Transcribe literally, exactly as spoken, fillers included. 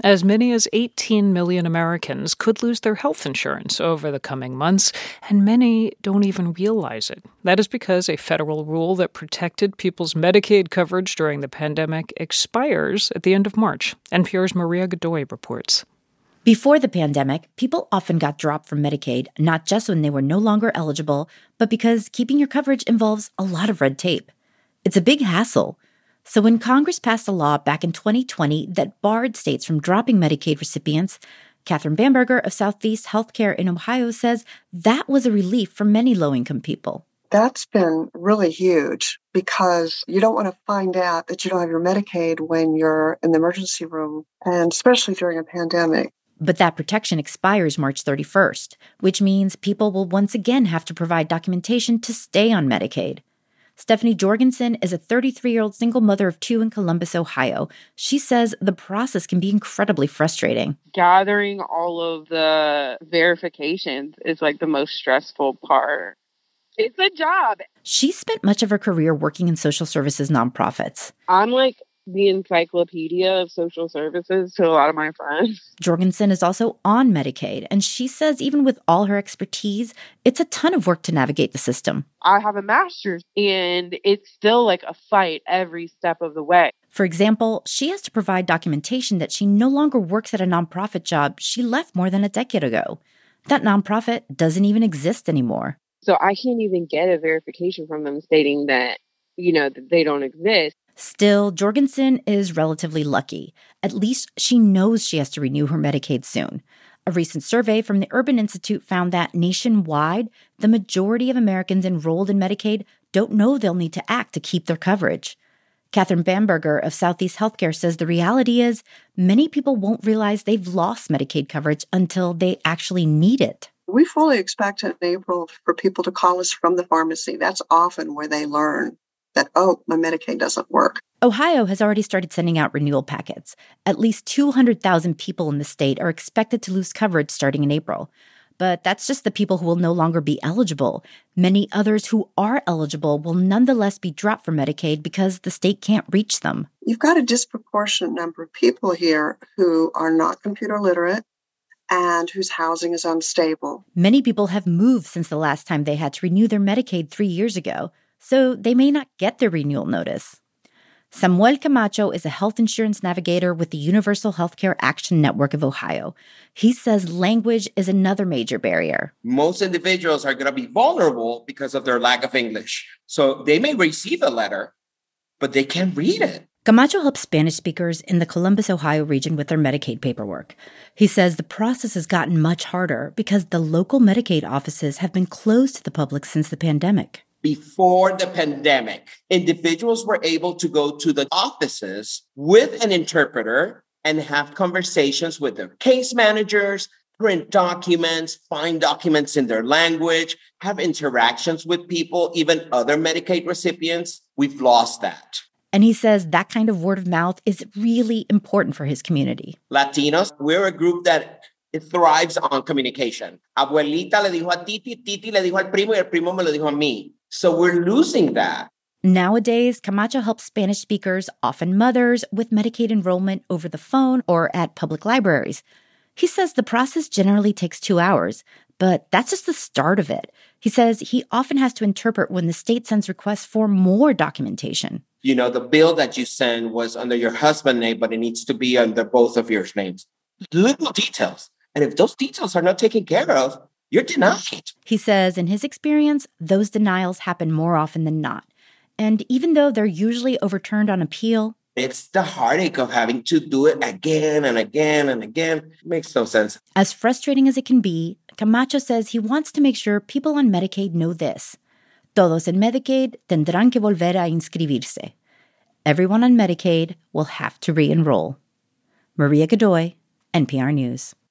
As many as eighteen million Americans could lose their health insurance over the coming months, and many don't even realize it. That is because a federal rule that protected people's Medicaid coverage during the pandemic expires at the end of March. N P R's Maria Godoy reports. Before the pandemic, people often got dropped from Medicaid, not just when they were no longer eligible, but because keeping your coverage involves a lot of red tape. It's a big hassle. So when Congress passed a law back in twenty twenty that barred states from dropping Medicaid recipients, Catherine Bamberger of Southeast Healthcare in Ohio says that was a relief for many low-income people. That's been really huge because you don't want to find out that you don't have your Medicaid when you're in the emergency room, and especially during a pandemic. But that protection expires March thirty-first, which means people will once again have to provide documentation to stay on Medicaid. Stephanie Jorgensen is a thirty-three-year-old single mother of two in Columbus, Ohio. She says the process can be incredibly frustrating. Gathering all of the verifications is like the most stressful part. It's a job. She spent much of her career working in social services nonprofits. I'm like the encyclopedia of social services to a lot of my friends. Jorgensen is also on Medicaid, and she says even with all her expertise, it's a ton of work to navigate the system. I have a master's, and it's still like a fight every step of the way. For example, she has to provide documentation that she no longer works at a nonprofit job she left more than a decade ago. That nonprofit doesn't even exist anymore. So I can't even get a verification from them stating that, you know, that they don't exist. Still, Jorgensen is relatively lucky. At least she knows she has to renew her Medicaid soon. A recent survey from the Urban Institute found that nationwide, the majority of Americans enrolled in Medicaid don't know they'll need to act to keep their coverage. Catherine Bamberger of Southeast Healthcare says the reality is many people won't realize they've lost Medicaid coverage until they actually need it. We fully expect in April for people to call us from the pharmacy. That's often where they learn that, oh, my Medicaid doesn't work. Ohio has already started sending out renewal packets. At least two hundred thousand people in the state are expected to lose coverage starting in April. But that's just the people who will no longer be eligible. Many others who are eligible will nonetheless be dropped from Medicaid because the state can't reach them. You've got a disproportionate number of people here who are not computer literate and whose housing is unstable. Many people have moved since the last time they had to renew their Medicaid three years ago, so they may not get their renewal notice. Samuel Camacho is a health insurance navigator with the Universal Healthcare Action Network of Ohio. He says language is another major barrier. Most individuals are going to be vulnerable because of their lack of English. So they may receive a letter, but they can't read it. Camacho helps Spanish speakers in the Columbus, Ohio region with their Medicaid paperwork. He says the process has gotten much harder because the local Medicaid offices have been closed to the public since the pandemic. Before the pandemic, individuals were able to go to the offices with an interpreter and have conversations with their case managers, print documents, find documents in their language, have interactions with people, even other Medicaid recipients. We've lost that. And he says that kind of word of mouth is really important for his community. Latinos, we're a group that it thrives on communication. Abuelita le dijo a Titi, Titi le dijo al primo, y el primo me lo dijo a mí. So we're losing that. Nowadays, Camacho helps Spanish speakers, often mothers, with Medicaid enrollment over the phone or at public libraries. He says the process generally takes two hours, but that's just the start of it. He says he often has to interpret when the state sends requests for more documentation. You know, the bill that you send was under your husband's name, but it needs to be under both of your names. Little details. And if those details are not taken care of, you're denied. He says in his experience, those denials happen more often than not. And even though they're usually overturned on appeal, it's the heartache of having to do it again and again and again. It makes no sense. As frustrating as it can be, Camacho says he wants to make sure people on Medicaid know this. Todos en Medicaid tendrán que volver a inscribirse. Everyone on Medicaid will have to re-enroll. Maria Godoy, N P R News.